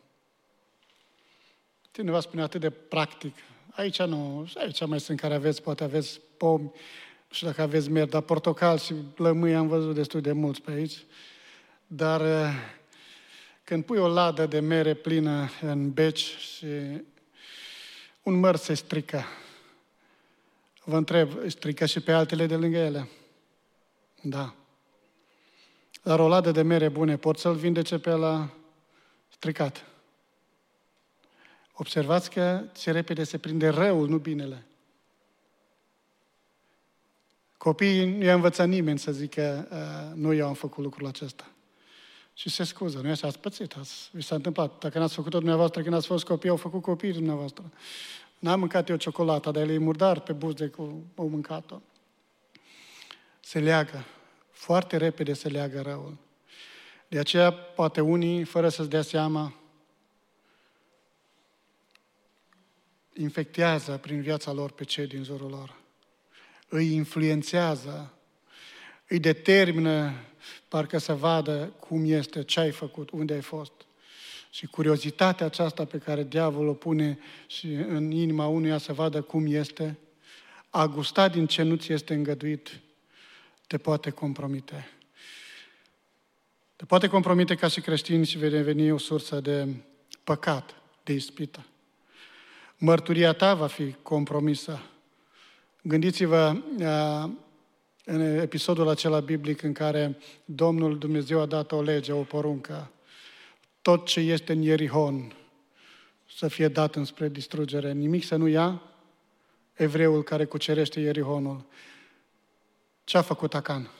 Cineva spune atât de practic. Aici nu, aici mai sunt care aveți, poate aveți pomi, nu știu dacă aveți mieri, dar portocal și lămâi am văzut destul de mulți pe aici. Dar când pui o ladă de mere plină în beci și un măr se strică, vă întreb, strică și pe altele de lângă ele? Da. Dar o ladă de mere bune, pot să-l vindece pe ăla stricat. Observați că ce repede se prinde răul, nu binele. Copiii nu i-a învățat nimeni să zică uh, nu eu am făcut lucrul acesta. Și se scuză, nu e așa, ați pățit, ați, vi s-a întâmplat. Dacă n-ați făcut-o dumneavoastră când ați fost copii, au făcut copiii dumneavoastră. N-am mâncat eu ciocolata, dar el e murdar pe buze cu au mâncat-o. Se leagă. Foarte repede se leagă răul. De aceea, poate unii, fără să-ți dea seama, infectează prin viața lor pe cei din jurul lor. Îi influențează, îi determină parcă să vadă cum este, ce ai făcut, unde ai fost. Și curiozitatea aceasta pe care diavolul o pune și în inima unuia să vadă cum este, a gusta din ce nu ți este îngăduit, te poate compromite. Te poate compromite ca și creștin și vei deveni o sursă de păcat, de ispită. Mărturia ta va fi compromisă. Gândiți-vă în episodul acela biblic în care Domnul Dumnezeu a dat o lege, o poruncă. Tot ce este în Ierihon să fie dat înspre distrugere. Nimic să nu ia evreul care cucerește Ierihonul. Ce a făcut Acan?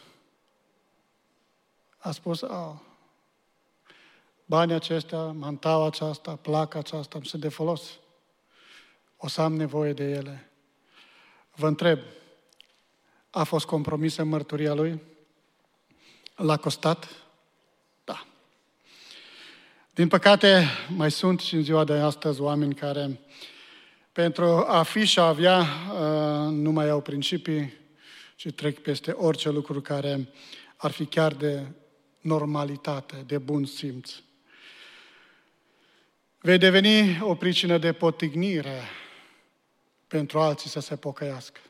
A spus, oh, banii aceștia, mantaua aceasta, placa aceasta, îmi sunt de folos. O să am nevoie de ele. Vă întreb, a fost compromisă mărturia lui? L-a costat? Da. Din păcate, mai sunt și în ziua de astăzi oameni care, pentru a fi și a avea, nu mai au principii și trec peste orice lucru care ar fi chiar de normalitate, de bun simț. Vei deveni o pricină de potignire pentru alții să se pocăiască.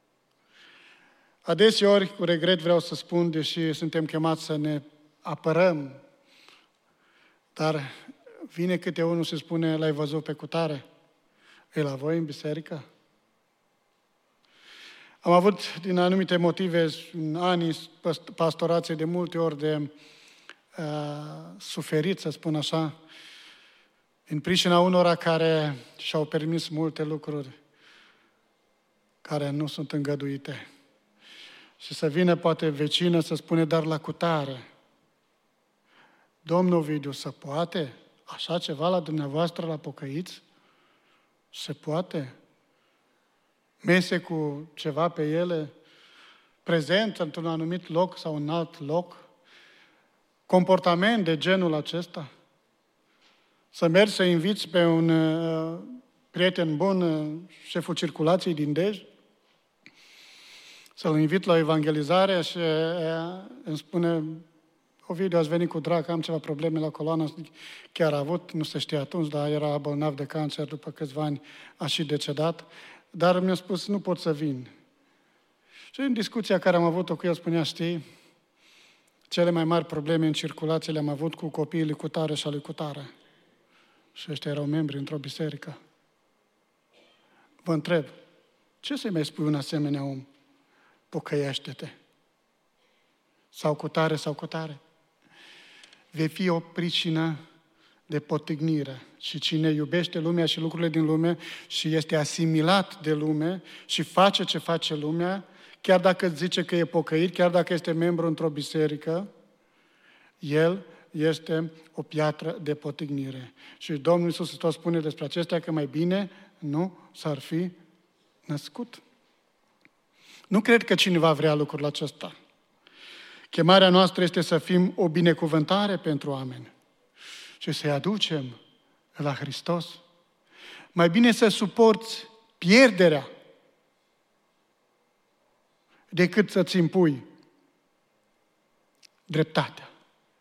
Adeseori, cu regret vreau să spun, deși suntem chemați să ne apărăm, dar vine câte unul și spune, l-ai văzut pe cutare? E la voi în biserică? Am avut, din anumite motive, în anii pastorației, de multe ori de uh, suferit, să spun așa, în pricina unora care și-au permis multe lucruri care nu sunt îngăduite. Și să vină poate vecină să spune, dar la cutare. Domnul Ovidiu, se poate așa ceva la dumneavoastră, la pocăiți? Se poate? Mese cu ceva pe ele? Prezent într-un anumit loc sau în alt loc? Comportament de genul acesta? Să mergi să inviți pe un uh, prieten bun, uh, șeful circulației din Dej, să-l invit la evangelizare și uh, îmi spune, Ovidiu, ați venit cu drag, am ceva probleme la coloană, chiar a avut, nu se știe atunci, dar era bolnav de cancer, după câțiva ani a și decedat, dar mi-a spus, nu pot să vin. Și în discuția care am avut-o cu el, spunea, știi, cele mai mari probleme în circulație le-am avut cu copiii lui cutare și a lui cutare. Și ăștia erau membri într-o biserică. Vă întreb, ce să-i mai spui un asemenea om? Pocăiește-te. Sau cutare, sau cutare. Vei fi o pricină de potignire. Și cine iubește lumea și lucrurile din lume și este asimilat de lume și face ce face lumea, chiar dacă zice că e pocăit, chiar dacă este membru într-o biserică, el este o piatră de potignire. Și Domnul Iisus Hristos spune despre acestea că mai bine nu s-ar fi născut. Nu cred că cineva vrea lucrul acesta. Chemarea noastră este să fim o binecuvântare pentru oameni și să-i aducem la Hristos. Mai bine să suporți pierderea decât să-ți impui dreptatea.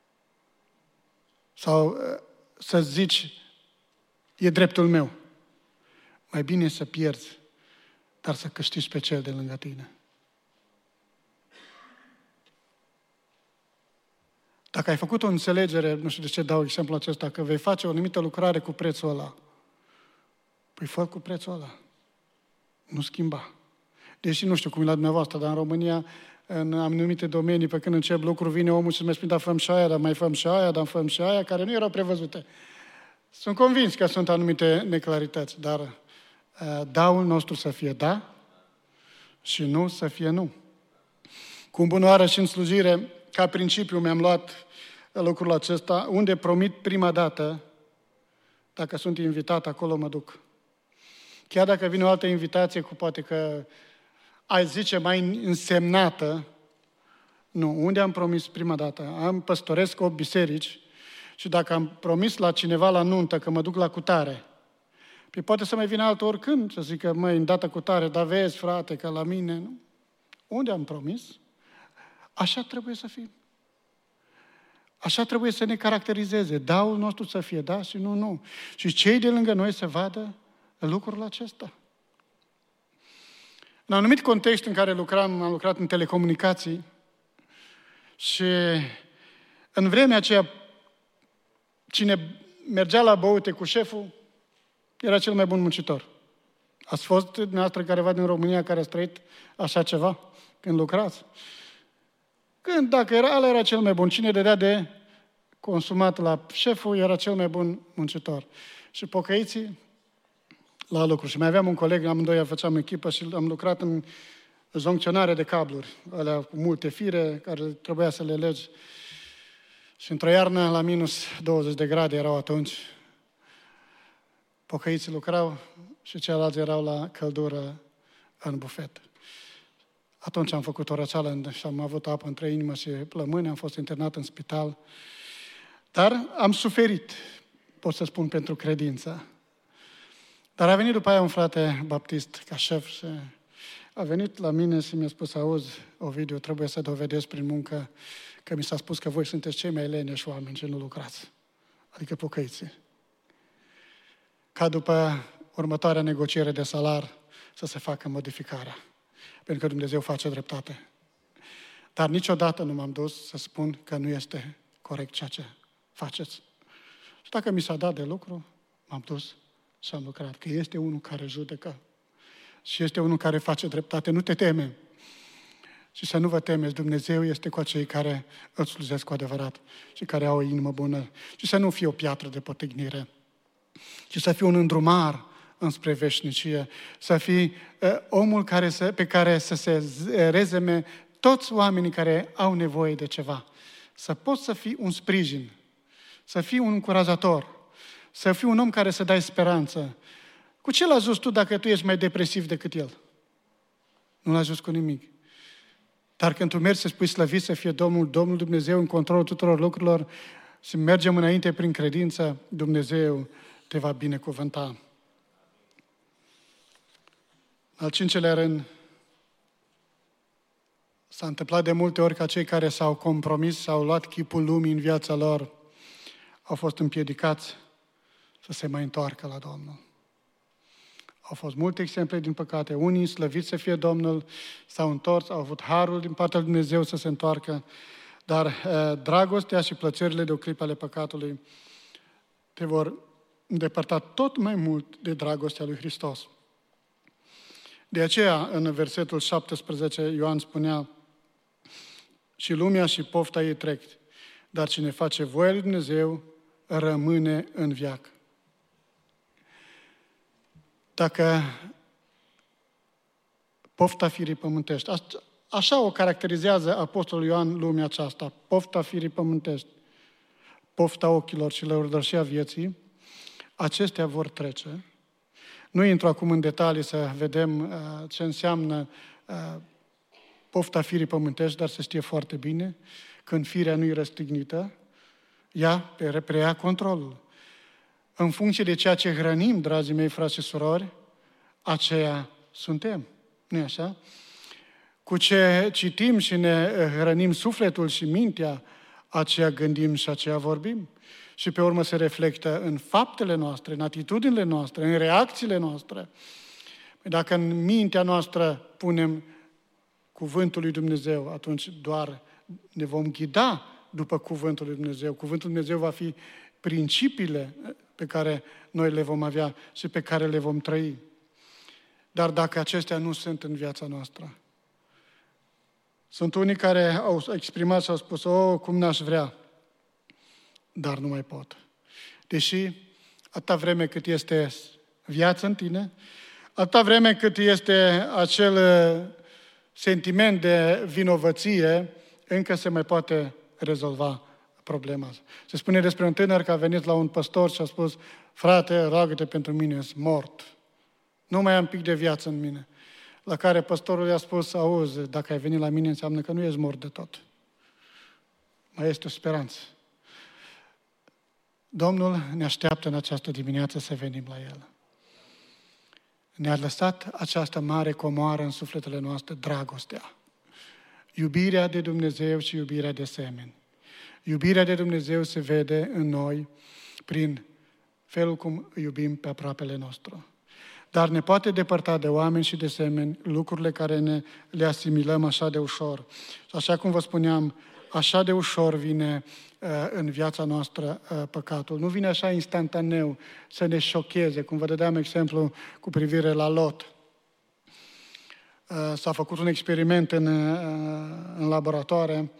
Sau să zici, e dreptul meu. Mai bine să pierzi, dar să câștigi pe cel de lângă tine. Dacă ai făcut o înțelegere, nu știu de ce dau exemplul acesta, că vei face o anumită lucrare cu prețul ăla, păi fă cu prețul ăla. Nu schimba. Deși nu știu cum e la dumneavoastră, dar în România, în anumite domenii, pe când încep lucruri, vine omul și îmi spune, da, făm și aia, dar mai făm și aia, dar făm și aia, care nu erau prevăzute. Sunt convins că sunt anumite neclarități, dar uh, daul nostru să fie da și nu să fie nu. Cu bunoară și în slujire, ca principiu mi-am luat lucrul acesta, unde promit prima dată, dacă sunt invitat, acolo mă duc. Chiar dacă vine o altă invitație cu poate că ai zice mai însemnată, nu, unde am promis prima dată? Am păstoresc opt biserici și dacă am promis la cineva la nuntă că mă duc la cutare, păi poate să mai vină altul oricând, să zică, măi, în data cutare, dar vezi, frate, că la mine, nu? Unde am promis? Așa trebuie să fim. Așa trebuie să ne caracterizeze. Daul nostru să fie da și nu, nu. Și cei de lângă noi să vadă lucrul acesta. În un anumit context în care lucram, am lucrat în telecomunicații și în vremea aceea cine mergea la băute cu șeful era cel mai bun muncitor. Ați fost dumneavoastră careva din România care ați trăit așa ceva când lucrați? Când, dacă era, ăla era cel mai bun. Cine dădea de consumat la șeful era cel mai bun muncitor. Și pocăiții la lucru. Și mai aveam un coleg, amândoi făceam echipă și am lucrat în zoncționare de cabluri, alea cu multe fire care trebuia să le legi. Și într-o iarnă la minus douăzeci de grade erau atunci. Pocăiții lucrau și ceilalți erau la căldură în bufet. Atunci am făcut o răceală și am avut apă între inimă și plămâni, am fost internat în spital. Dar am suferit, pot să spun, pentru credință. Dar a venit după aia un frate baptist ca șef și a venit la mine și mi-a spus, auzi, Ovidiu, trebuie să dovedesc prin muncă că mi s-a spus că voi sunteți cei mai leneși oameni și nu lucrați. Adică pocăiții. Ca după următoarea negociere de salar să se facă modificarea. Pentru că Dumnezeu face dreptate. Dar niciodată nu m-am dus să spun că nu este corect ceea ce faceți. Și dacă mi s-a dat de lucru, m-am dus și am lucrat. Că este unul care judecă și este unul care face dreptate. Nu te teme. Și să nu vă temeți, Dumnezeu este cu acei care îl slujesc cu adevărat și care au o inimă bună. Și să nu fie o piatră de potignire, ci să fie un îndrumar înspre veșnicie, să fii uh, omul care să, pe care să se rezeme toți oamenii care au nevoie de ceva. Să poți să fii un sprijin, să fii un încurajator, să fii un om care să dai speranță. Cu ce l-a ajuns tu dacă tu ești mai depresiv decât el? Nu l-a ajuns cu nimic. Dar când tu mergi să spui slăvit să fie Domnul, Domnul Dumnezeu în controlul tuturor lucrurilor și mergem înainte prin credință, Dumnezeu te va binecuvânta. Al cincelea rând, s-a întâmplat de multe ori ca cei care s-au compromis, s-au luat chipul lumii în viața lor, au fost împiedicați să se mai întoarcă la Domnul. Au fost multe exemple, din păcate. Unii, slăviți să fie Domnul, s-au întors, au avut harul din partea lui Dumnezeu să se întoarcă, dar eh, dragostea și plăcerile de o clipă ale păcatului te vor îndepărta tot mai mult de dragostea lui Hristos. De aceea, în versetul șaptesprezece, Ioan spunea, și lumea și pofta ei trec, dar cine face voia lui Dumnezeu rămâne în veac. Dacă pofta firii pământești, așa o caracterizează Apostolul Ioan lumea aceasta, pofta firii pământești, pofta ochilor și lăudășia vieții, acestea vor trece. Nu intru acum în detalii să vedem uh, ce înseamnă uh, pofta firii pământești, dar se știe foarte bine, când firea nu e răstignită, ea preia controlul. În funcție de ceea ce hrănim, dragii mei frați și surori, aceea suntem. Nu-i așa? Cu ce citim și ne hrănim sufletul și mintea, aceea gândim și aceea vorbim. Și pe urmă se reflectă în faptele noastre, în atitudinile noastre, în reacțiile noastre. Dacă în mintea noastră punem cuvântul lui Dumnezeu, atunci doar ne vom ghida după cuvântul lui Dumnezeu. Cuvântul lui Dumnezeu va fi principiile pe care noi le vom avea și pe care le vom trăi. Dar dacă acestea nu sunt în viața noastră, sunt unii care au exprimat și au spus, o, cum n-aș vrea, dar nu mai pot. Deși atâta vreme cât este viață în tine, atâta vreme cât este acel sentiment de vinovăție, încă se mai poate rezolva problema. Se spune despre un tânăr că a venit la un păstor și a spus, frate, roagă-te pentru mine, sunt mort. Nu mai am pic de viață în mine. La care păstorul i-a spus, auzi, dacă ai venit la mine înseamnă că nu ești mort de tot. Mai este o speranță. Domnul ne așteaptă în această dimineață să venim la El. Ne-a lăsat această mare comoară în sufletele noastre, dragostea. Iubirea de Dumnezeu și iubirea de semeni. Iubirea de Dumnezeu se vede în noi prin felul cum iubim pe aproapele nostru. Dar ne poate depărta de oameni și de semeni lucrurile care ne le asimilăm așa de ușor. Și așa cum vă spuneam, așa de ușor vine uh, în viața noastră uh, păcatul. Nu vine așa instantaneu să ne șocheze, cum vă dădeam exemplu cu privire la Lot. Uh, s-a făcut un experiment în, uh, în laboratoare.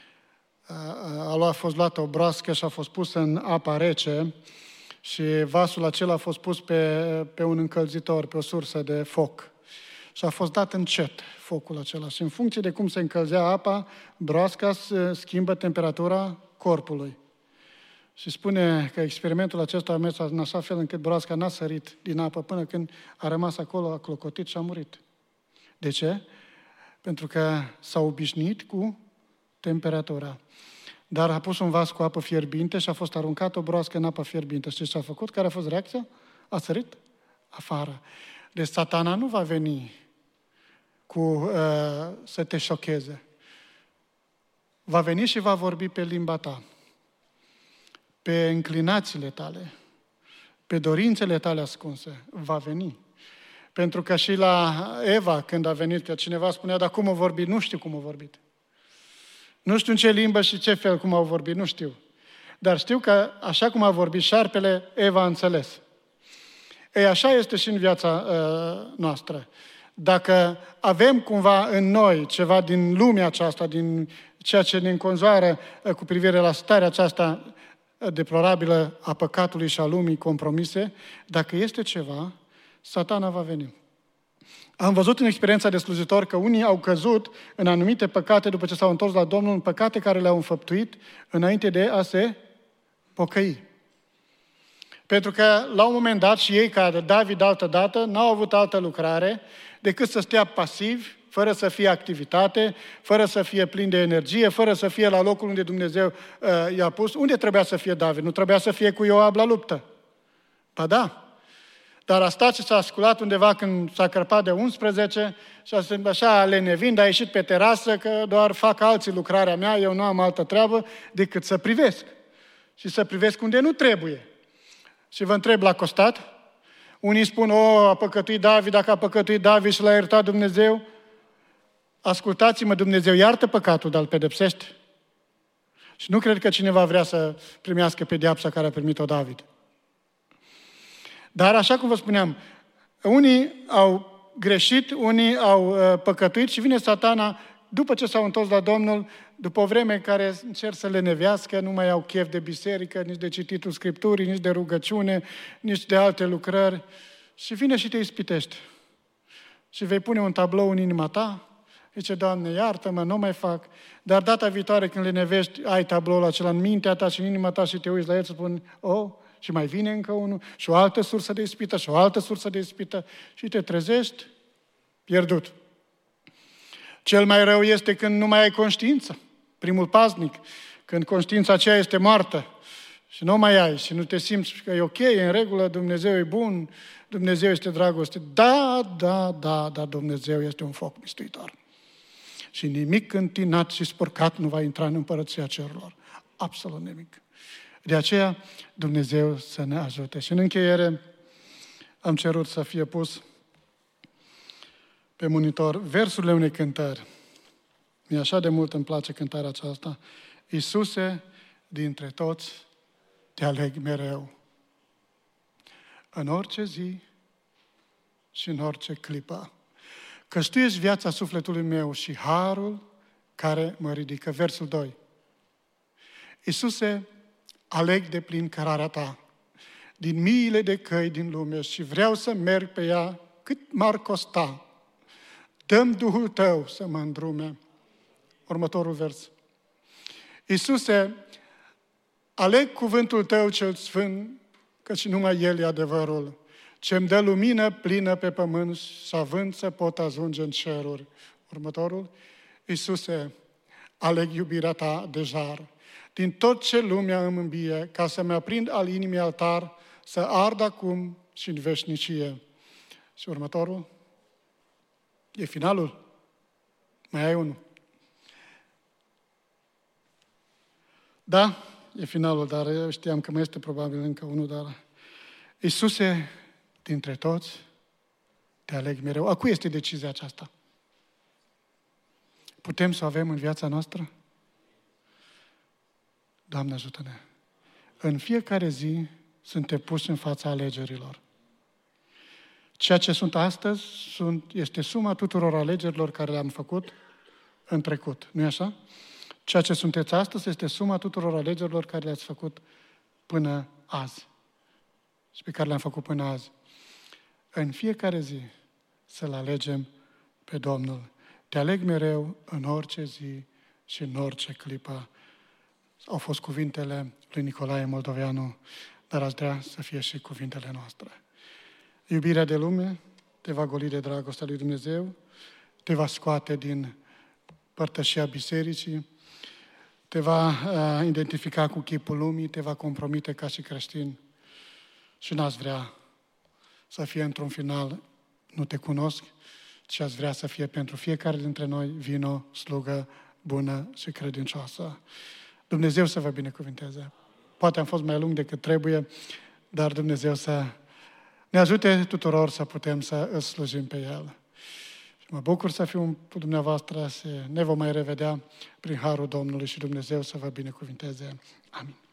Uh, a fost luată o broască și a fost pusă în apa rece și vasul acela a fost pus pe, pe un încălzitor, pe o sursă de foc. Și a fost dat încet focul acela. Și în funcție de cum se încălzea apa, broasca schimbă temperatura corpului. Și spune că experimentul acesta a mers în așa fel încât broasca n-a sărit din apă până când a rămas acolo, a clocotit și a murit. De ce? Pentru că s-a obișnuit cu temperatura. Dar a pus un vas cu apă fierbinte și a fost aruncat o broască în apă fierbinte. Știți ce a făcut? Care a fost reacția? A sărit afară. Deci Satana nu va veni cu uh, să te șocheze. Va veni și va vorbi pe limba ta, pe înclinațiile tale, pe dorințele tale ascunse. Va veni. Pentru că și la Eva, când a venit, că cineva spunea, dar cum a vorbit? Nu știu cum a vorbit. Nu știu în ce limbă și ce fel cum au vorbit, nu știu. Dar știu că așa cum a vorbit șarpele, Eva a înțeles. Ei, așa este și în viața uh, noastră. Dacă avem cumva în noi ceva din lumea aceasta, din ceea ce ne înconjoară uh, cu privire la starea aceasta deplorabilă a păcatului și a lumii compromise, dacă este ceva, Satana va veni. Am văzut în experiența de slujitor că unii au căzut în anumite păcate după ce s-au întors la Domnul, în păcate care le-au înfăptuit înainte de a se pocăi. Pentru că la un moment dat și ei, ca David altă dată, n-au avut altă lucrare decât să stea pasivi, fără să fie activitate, fără să fie plin de energie, fără să fie la locul unde Dumnezeu uh, i-a pus. Unde trebuia să fie David? Nu trebuia să fie cu Ioab la luptă. Ba da. Dar a stat și s-a asculat undeva când s-a crăpat de unsprezece și a zis așa lenevind, a ieșit pe terasă că doar fac alții lucrarea mea, eu nu am altă treabă decât să privesc. Și să privesc unde nu trebuie. Și vă întreb, l-a costat? Unii spun, o, a păcătuit David, dacă a păcătuit David și l-a iertat Dumnezeu. Ascultați-mă, Dumnezeu iartă păcatul, dar îl pedepsește. Și nu cred că cineva vrea să primească pedeapsa care a primit-o David. Dar așa cum vă spuneam, unii au greșit, unii au uh, păcătuit și vine Satana, după ce s-au întors la Domnul, după o vreme care încerc să le nevească, nu mai au chef de biserică, nici de cititul Scripturii, nici de rugăciune, nici de alte lucrări. Și vine și te ispitește. Și vei pune un tablou în inima ta, zice, Doamne, iartă-mă, nu mai fac. Dar data viitoare când le nevești, ai tabloul acela în mintea ta și în inima ta și te uiți la el și spun, oh, și mai vine încă unul, și o altă sursă de ispită, și o altă sursă de ispită, și te trezești pierdut. Cel mai rău este când nu mai ai conștiință, primul paznic, când conștiința aceea este moartă și nu mai ai și nu te simți că e ok, e în regulă, Dumnezeu e bun, Dumnezeu este dragoste. Da, da, da, dar Dumnezeu este un foc mistuitor. Și nimic întinat și spurcat nu va intra în împărăția cerurilor. absolut nimic. De aceea, Dumnezeu să ne ajute. Și în încheiere, am cerut să fie pus pe monitor versurile unei cântări. Mie așa de mult îmi place cântarea aceasta. Iisuse, dintre toți, te aleg mereu. În orice zi și în orice clipă. Căci Tu ești viața sufletului meu și harul care mă ridică. Versul doi. Iisuse, aleg de plin cărarea Ta din miile de căi din lume și vreau să merg pe ea cât m-ar costa. Dă-mi Duhul Tău să mă îndrume. Următorul vers. Iisuse, aleg cuvântul Tău cel sfânt, căci numai El e adevărul, ce-mi dă lumină plină pe pământ și având să pot ajunge în ceruri. Următorul. Iisuse, aleg iubirea Ta de jar, din tot ce lumea îmi îmbie, ca să-mi aprind al inimii altar, să ard acum și în veșnicie. Și următorul. E finalul. Mai ai unul. Da, e finalul, dar eu știam că mai este probabil încă unul, dar Iisuse, dintre toți, te aleg mereu. A cui este decizia aceasta? Putem să o avem în viața noastră? Doamne, ajută-ne! În fiecare zi suntem puși în fața alegerilor. Ceea ce sunt astăzi sunt, este suma tuturor alegerilor care le-am făcut în trecut. Nu-i așa? Ceea ce sunteți astăzi este suma tuturor alegerilor care le-ați făcut până azi. Și pe care le-am făcut până azi. În fiecare zi să-L alegem pe Domnul. Te aleg mereu în orice zi și în orice clipă. Au fost cuvintele lui Nicolae Moldoveanu, dar aș vrea să fie și cuvintele noastre. Iubirea de lume te va goli de dragostea lui Dumnezeu, te va scoate din părtășia bisericii, te va uh, identifica cu chipul lumii, te va compromite ca și creștin și n-ați vrea să fie într-un final, nu te cunosc, ci ați vrea să fie pentru fiecare dintre noi vino, slugă, bună și credincioasă. Dumnezeu să vă binecuvinteze. Poate am fost mai lung decât trebuie, dar Dumnezeu să ne ajute tuturor să putem să îl slujim pe El. Și mă bucur să fiu cu dumneavoastră și ne vom mai revedea prin harul Domnului și Dumnezeu să vă binecuvinteze. Amin.